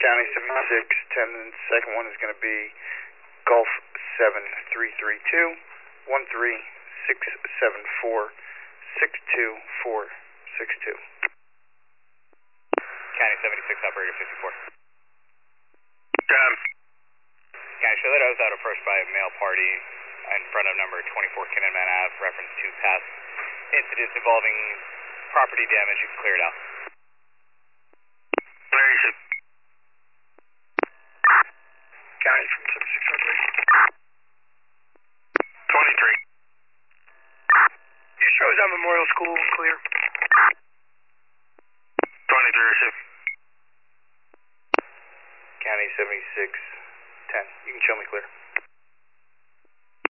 County 7610, and the second one is going to be Gulf 7332 13674 62462. County 76, operator 54. Done. County, show that I was out approached by a male party in front of number 24 Kinnenman Ave, reference to past incidents involving property damage. You can clear it out. Where is it? County from 7600. 23. You shows on Memorial School clear. 23, receive. County 7610. You can show me clear.